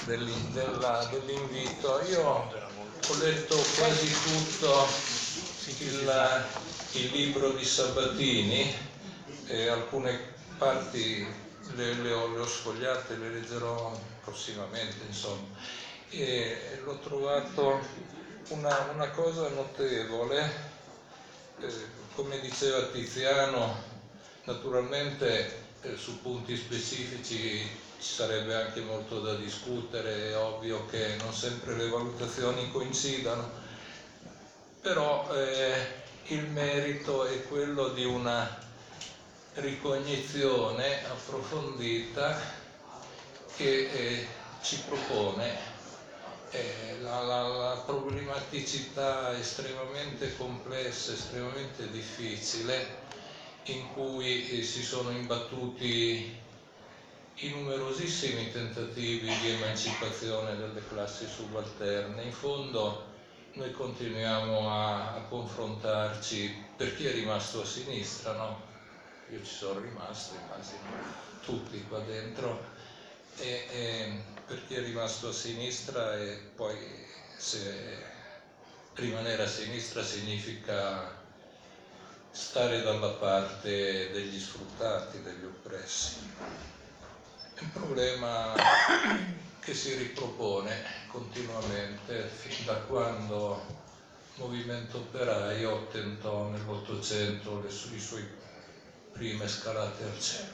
dell'invito. Io ho letto quasi tutto il libro di Sabatini e alcune parti le ho sfogliate, le leggerò prossimamente, insomma, e l'ho trovato una cosa notevole. Come diceva Tiziano, naturalmente su punti specifici ci sarebbe anche molto da discutere, è ovvio che non sempre le valutazioni coincidano, però il merito è quello di una ricognizione approfondita che ci propone la problematicità estremamente complessa, estremamente difficile, in cui si sono imbattuti i numerosissimi tentativi di emancipazione delle classi subalterne. In fondo noi continuiamo a confrontarci, per chi è rimasto a sinistra, no? Io ci sono rimasto, immagino tutti qua dentro, e per chi è rimasto a sinistra, e poi se rimanere a sinistra significa stare dalla parte degli sfruttati, degli oppressi. È un problema che si ripropone continuamente fin da quando il movimento operaio tentò nell'Ottocento le sue prime scalate al cielo,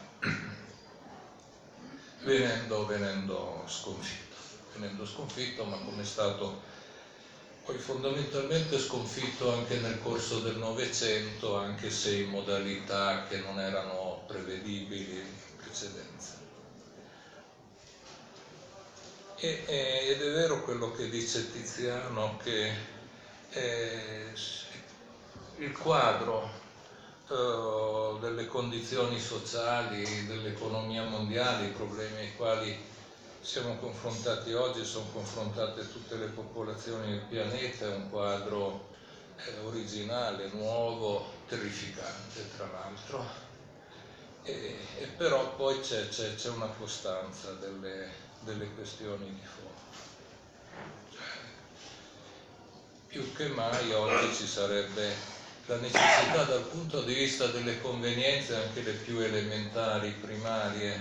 venendo sconfitto, ma come è stato poi fondamentalmente sconfitto anche nel corso del Novecento, anche se in modalità che non erano prevedibili in precedenza. Ed è vero quello che dice Tiziano, che il quadro delle condizioni sociali, dell'economia mondiale, i problemi ai quali siamo confrontati oggi, sono confrontate tutte le popolazioni del pianeta, è un quadro originale, nuovo, terrificante tra l'altro, e però poi c'è una costanza delle questioni di fondo. Più che mai oggi ci sarebbe la necessità, dal punto di vista delle convenienze anche le più elementari, primarie,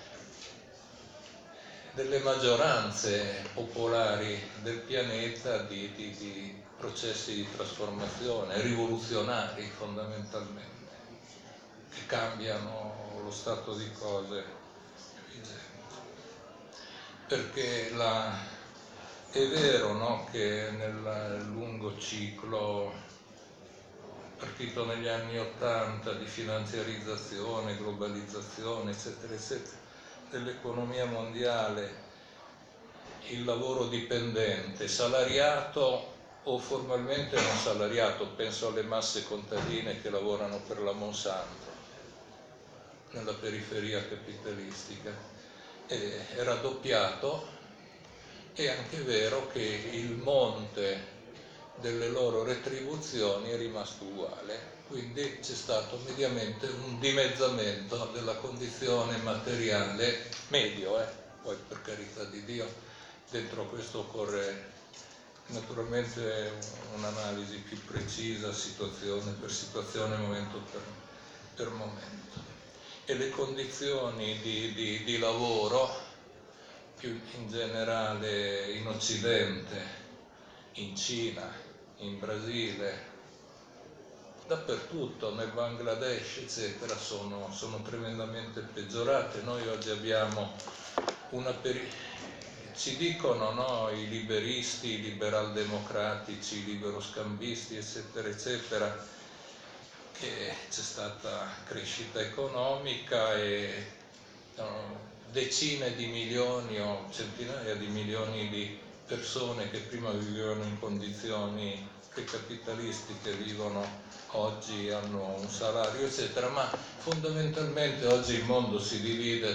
delle maggioranze popolari del pianeta, di processi di trasformazione rivoluzionari fondamentalmente, che cambiano lo stato di cose vigente. Perché è vero, no, che nel lungo ciclo partito negli anni '80 di finanziarizzazione, globalizzazione, eccetera, eccetera, dell'economia mondiale, il lavoro dipendente, salariato o formalmente non salariato, penso alle masse contadine che lavorano per la Monsanto nella periferia capitalistica, è raddoppiato. È anche vero che il monte delle loro retribuzioni è rimasto uguale, quindi c'è stato mediamente un dimezzamento della condizione materiale medio, poi per carità di Dio dentro questo occorre naturalmente un'analisi più precisa, situazione per situazione, momento per momento, e le condizioni di lavoro più in generale in Occidente, in Cina, in Brasile, dappertutto, nel Bangladesh, eccetera, sono tremendamente peggiorate. Noi oggi abbiamo ci dicono, no, i liberisti, i liberal-democratici, i liberoscambisti, eccetera, eccetera, che c'è stata crescita economica e decine di milioni o centinaia di milioni di persone che prima vivevano in condizioni precapitalistiche vivono oggi, hanno un salario, eccetera, ma fondamentalmente oggi il mondo si divide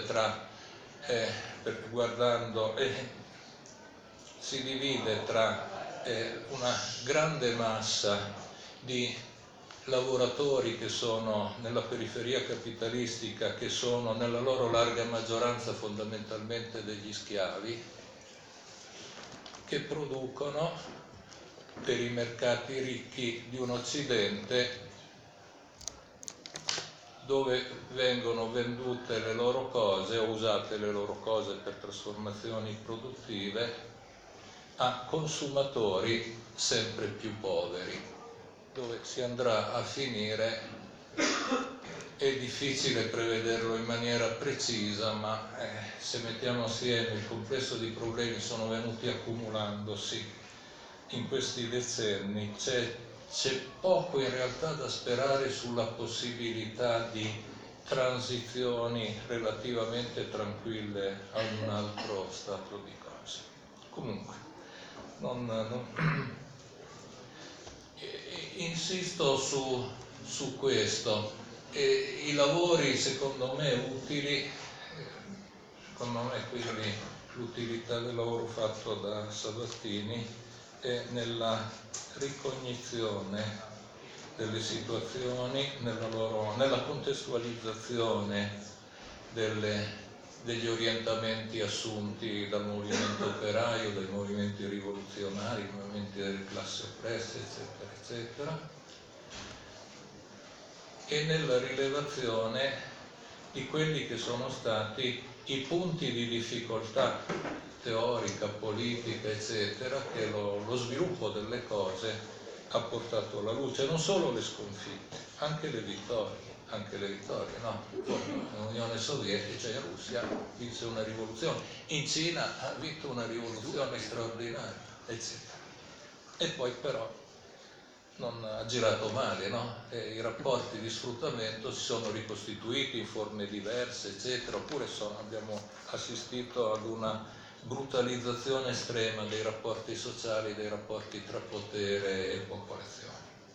tra una grande massa di lavoratori che sono nella periferia capitalistica, che sono nella loro larga maggioranza fondamentalmente degli schiavi, che producono per i mercati ricchi di un Occidente, dove vengono vendute le loro cose o usate le loro cose per trasformazioni produttive a consumatori sempre più poveri. Dove si andrà a finire è difficile prevederlo in maniera precisa, ma se mettiamo assieme il complesso di problemi sono venuti accumulandosi in questi decenni, c'è poco in realtà da sperare sulla possibilità di transizioni relativamente tranquille ad un altro stato di cose. Comunque, insisto su questo. I lavori secondo me utili, secondo me quindi l'utilità del lavoro fatto da Sabatini è nella ricognizione delle situazioni, nella contestualizzazione degli orientamenti assunti dal movimento operaio, dai movimenti rivoluzionari, dai movimenti delle classi oppresse, eccetera, eccetera, e nella rilevazione di quelli che sono stati i punti di difficoltà teorica, politica, eccetera, che lo sviluppo delle cose ha portato alla luce, non solo le sconfitte, anche le vittorie, no? L'Unione Sovietica, cioè in Russia, vinse una rivoluzione, in Cina ha vinto una rivoluzione straordinaria, eccetera. E poi però non ha girato male, no? I rapporti di sfruttamento si sono ricostituiti in forme diverse, eccetera, oppure abbiamo assistito ad una brutalizzazione estrema dei rapporti sociali, dei rapporti tra potere e popolazione.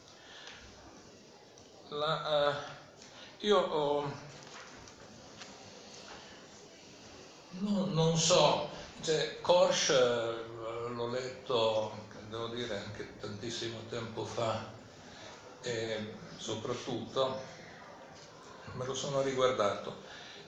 Non so, cioè, Korsch l'ho letto, devo dire, anche tantissimo tempo fa, e soprattutto me lo sono riguardato.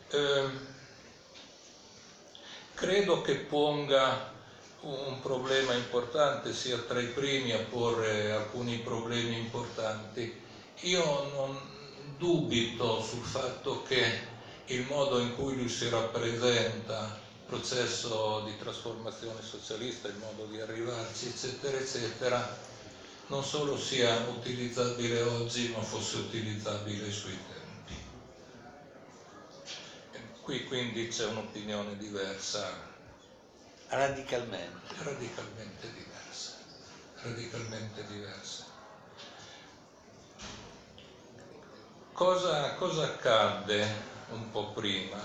Credo che ponga un problema importante, sia tra i primi a porre alcuni problemi importanti. Io non dubito sul fatto che il modo in cui lui si rappresenta il processo di trasformazione socialista, il modo di arrivarci, eccetera, eccetera, non solo sia utilizzabile oggi, ma fosse utilizzabile ai suoi tempi. Qui quindi c'è un'opinione diversa. Radicalmente diversa. Cosa accadde un po' prima?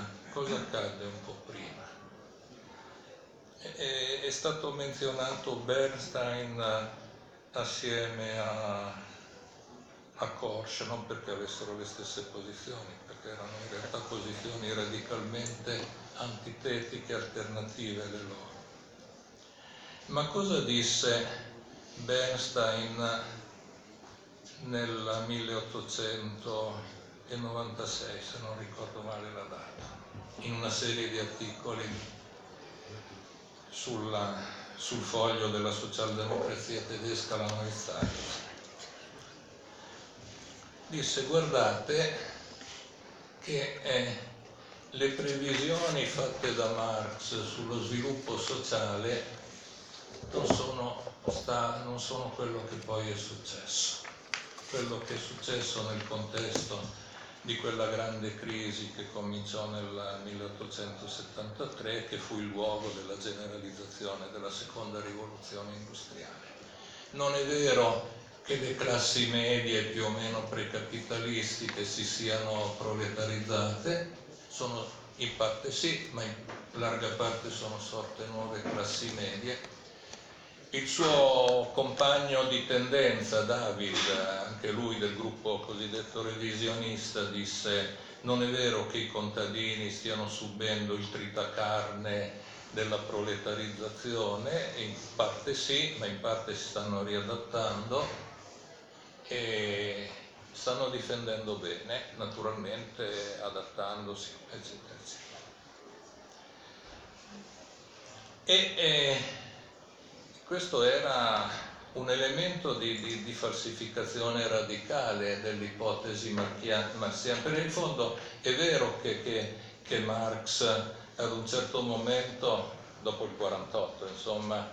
È stato menzionato Bernstein assieme a Korsch, non perché avessero le stesse posizioni, perché erano in realtà posizioni radicalmente antitetiche, alternative alle loro. Ma cosa disse Bernstein nel 1896, se non ricordo male la data, in una serie di articoli sul foglio della socialdemocrazia tedesca, la Neue Zeit? Disse: guardate che le previsioni fatte da Marx sullo sviluppo sociale non sono quello che poi è successo. Quello che è successo nel contesto di quella grande crisi che cominciò nel 1873, che fu il luogo della generalizzazione della seconda rivoluzione industriale. Non è vero che le classi medie più o meno precapitalistiche si siano proletarizzate, in parte sì, ma in larga parte sono sorte nuove classi medie. Il suo compagno di tendenza, David, anche lui del gruppo cosiddetto revisionista, disse: non è vero che i contadini stiano subendo il tritacarne della proletarizzazione, in parte sì, ma in parte si stanno riadattando e stanno difendendo bene, naturalmente adattandosi, eccetera, eccetera. questo era un elemento di falsificazione radicale dell'ipotesi marxiana, perché in fondo è vero che Marx ad un certo momento, dopo il 48, insomma,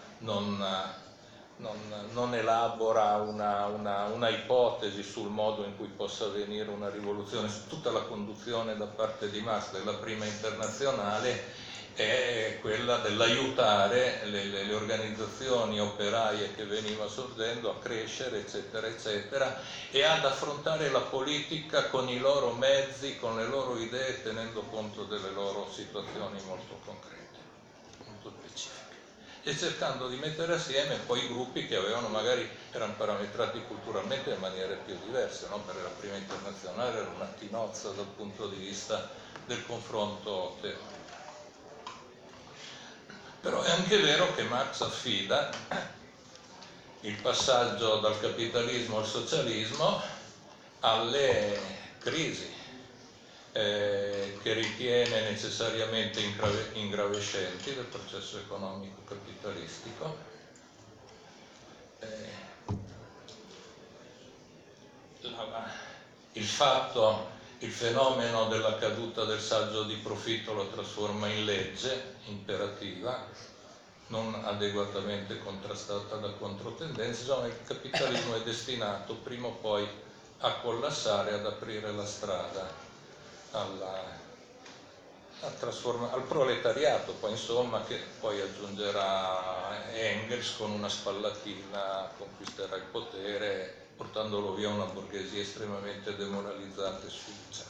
non elabora una ipotesi sul modo in cui possa avvenire una rivoluzione, su tutta la conduzione da parte di Marx della prima internazionale è quella dell'aiutare le organizzazioni operaie che venivano sorgendo a crescere, eccetera, eccetera, e ad affrontare la politica con i loro mezzi, con le loro idee, tenendo conto delle loro situazioni molto concrete, molto specifiche, e cercando di mettere assieme poi gruppi che erano parametrati culturalmente in maniere più diverse, no? Per la prima internazionale era una tinozza dal punto di vista del confronto teorico. Però è anche vero che Marx affida il passaggio dal capitalismo al socialismo alle crisi che ritiene necessariamente ingravescenti del processo economico capitalistico. Il fenomeno della caduta del saggio di profitto lo trasforma in legge imperativa, non adeguatamente contrastata da controtendenze. Insomma, il capitalismo è destinato prima o poi a collassare, ad aprire la strada al proletariato, poi insomma, che poi aggiungerà Engels con una spallatina, conquisterà il potere portandolo via una borghesia estremamente demoralizzata e sfiduciata.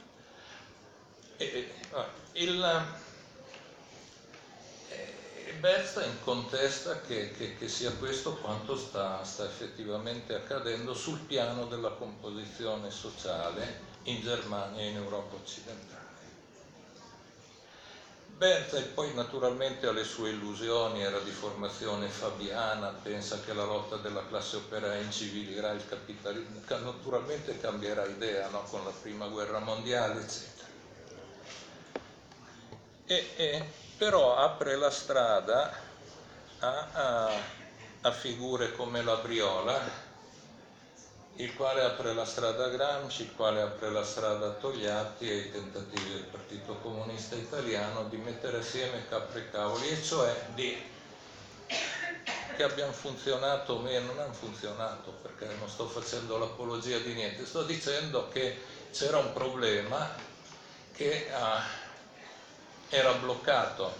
Bernstein contesta che sia questo quanto sta effettivamente accadendo sul piano della composizione sociale in Germania e in Europa occidentale. Bernstein poi naturalmente ha le sue illusioni, era di formazione fabiana, pensa che la lotta della classe operaia incivilirà il capitalismo, naturalmente cambierà idea, no? Con la prima guerra mondiale, eccetera. Però apre la strada a figure come la Briola, il quale apre la strada a Gramsci, il quale apre la strada a Togliatti e ai tentativi del Partito Comunista Italiano di mettere assieme capre e cavoli, e cioè che abbiano funzionato o meno. Non hanno funzionato, perché non sto facendo l'apologia di niente, sto dicendo che c'era un problema che era bloccato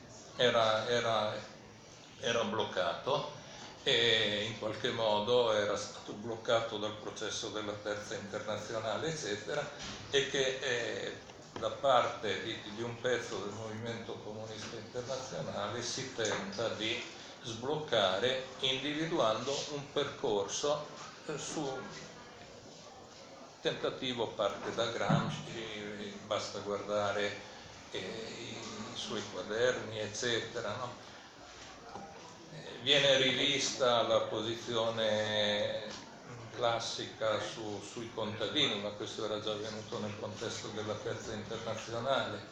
e in qualche modo era stato bloccato dal processo della terza internazionale, eccetera, e che da parte di un pezzo del movimento comunista internazionale si tenta di sbloccare individuando un percorso su tentativo parte da Gramsci, basta guardare i suoi quaderni, eccetera, no? Viene rivista la posizione classica sui contadini, ma questo era già avvenuto nel contesto della terza internazionale.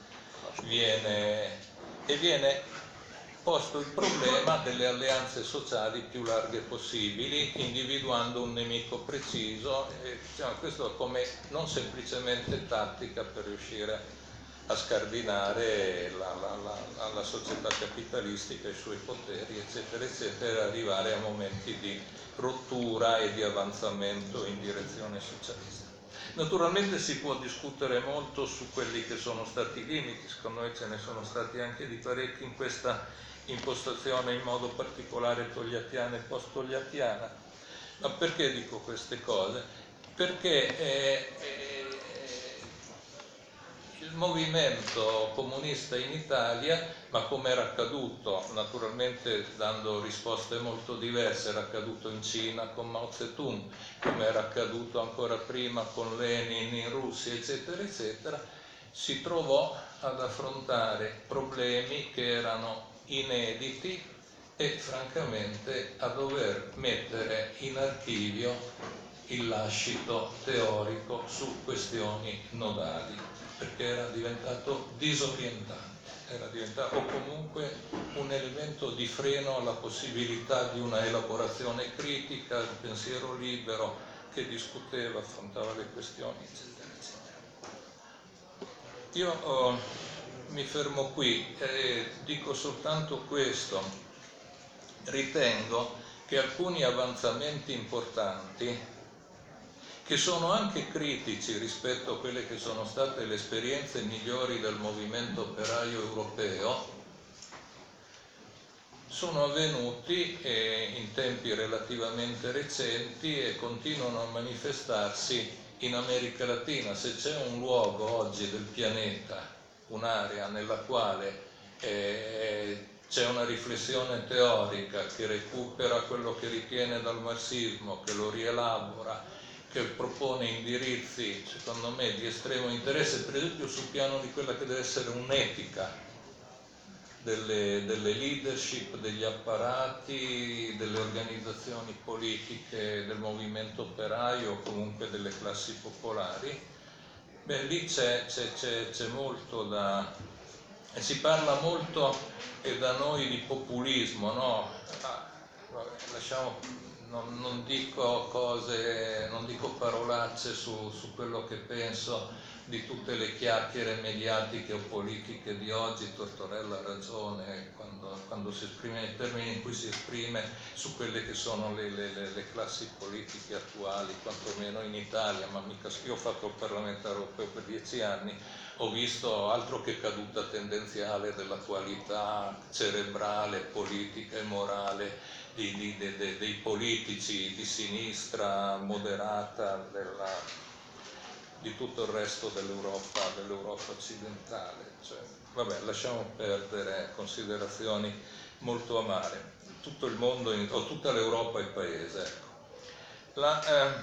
Viene posto il problema delle alleanze sociali più larghe possibili, individuando un nemico preciso, questo come non semplicemente tattica per riuscire a scardinare la società capitalistica, i suoi poteri, eccetera, eccetera, e arrivare a momenti di rottura e di avanzamento in direzione socialista. Naturalmente si può discutere molto su quelli che sono stati i limiti, secondo me ce ne sono stati anche di parecchi in questa impostazione, in modo particolare togliattiana e post-togliattiana. Ma perché dico queste cose? Perché il movimento comunista in Italia, ma come era accaduto, naturalmente dando risposte molto diverse, era accaduto in Cina con Mao Zedong, come era accaduto ancora prima con Lenin in Russia, eccetera, eccetera, si trovò ad affrontare problemi che erano inediti e francamente a dover mettere in archivio il lascito teorico su questioni nodali, perché era diventato disorientante. era diventato, o comunque un elemento di freno alla possibilità di una elaborazione critica, un pensiero libero che discuteva, affrontava le questioni, eccetera, eccetera. Io mi fermo qui e dico soltanto questo: ritengo che alcuni avanzamenti importanti, che sono anche critici rispetto a quelle che sono state le esperienze migliori del movimento operaio europeo, sono avvenuti in tempi relativamente recenti e continuano a manifestarsi in America Latina. Se c'è un luogo oggi del pianeta, un'area nella quale c'è una riflessione teorica che recupera quello che ritiene dal marxismo, che lo rielabora, che propone indirizzi, secondo me, di estremo interesse, per esempio sul piano di quella che deve essere un'etica delle leadership, degli apparati, delle organizzazioni politiche, del movimento operaio o comunque delle classi popolari, beh, lì c'è molto da... E si parla molto da noi di populismo, no? Vabbè, lasciamo... Non dico cose, non dico parolacce su quello che penso di tutte le chiacchiere mediatiche o politiche di oggi. Tortorella ha ragione quando si esprime nei termini in cui si esprime su quelle che sono le classi politiche attuali, quantomeno in Italia, ma mica io ho fatto il parlamentare europeo per 10 anni, ho visto altro che caduta tendenziale della qualità cerebrale, politica e morale dei politici di sinistra moderata di tutto il resto dell'Europa occidentale. Cioè, vabbè, lasciamo perdere considerazioni molto amare. Tutto il mondo, o tutta l'Europa è il paese. Ecco.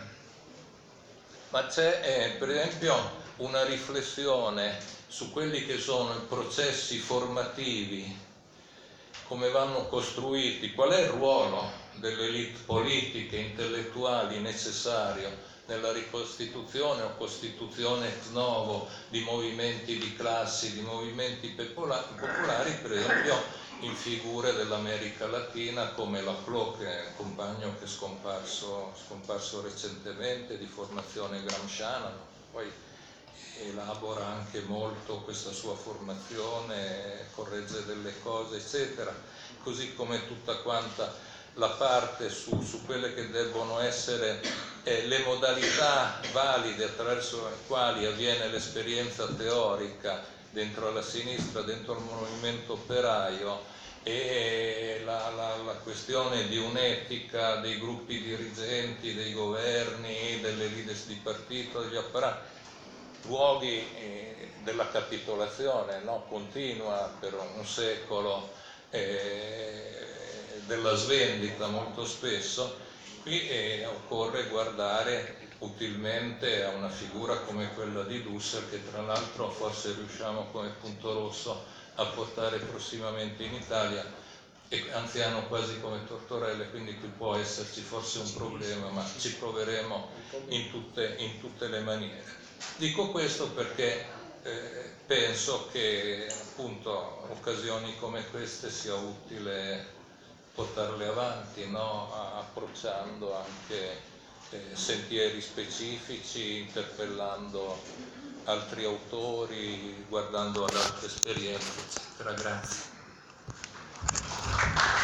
Ma c'è per esempio una riflessione su quelli che sono i processi formativi, come vanno costruiti, qual è il ruolo delle elite politiche, intellettuali necessario nella ricostituzione o costituzione ex novo di movimenti di classi, di movimenti popolari, per esempio in figure dell'America Latina come Laclau, che è un compagno che è scomparso recentemente, di formazione gramsciana, poi elabora anche molto questa sua formazione, corregge delle cose, eccetera, così come tutta quanta la parte su quelle che debbono essere le modalità valide attraverso le quali avviene l'esperienza teorica dentro alla sinistra, dentro al movimento operaio, e la questione di un'etica dei gruppi dirigenti, dei governi, delle leaders di partito, degli apparati, luoghi della capitolazione, no? Continua per un secolo, della svendita molto spesso. Qui occorre guardare utilmente a una figura come quella di Dussel, che tra l'altro forse riusciamo come punto rosso a portare prossimamente in Italia, e anziano quasi come Tortorella, quindi qui può esserci forse un problema, ma ci proveremo in tutte le maniere. Dico questo perché penso che appunto occasioni come queste sia utile portarle avanti, no? Approcciando anche sentieri specifici, interpellando altri autori, guardando ad altre esperienze, eccetera. Grazie.